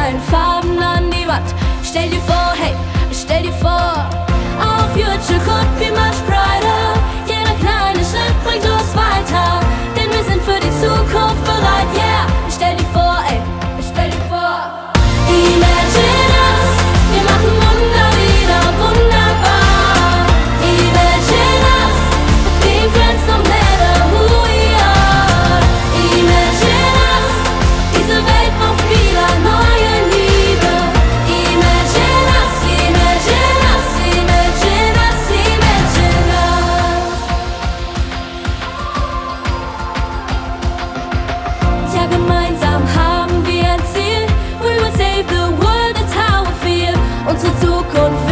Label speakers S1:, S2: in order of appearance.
S1: allen Farben an die Wand. Stell dir vor, hey, stell dir vor, our future could be much brighter. Jeder kleine Schritt bringt uns weiter, denn wir sind für die Zukunft bereit, yeah. Stell dir vor, ey, stell dir vor. Imagine us, wir machen Wunder wieder wunderbar. Imagine us, being friends no matter who we are. Imagine us, diese Welt braucht wieder neue Liebe. Imagine us, imagine us, imagine us, imagine us. Ja, gemeinsam haben wir ein Ziel. We will save the world, that's how we feel. Unsere Zukunft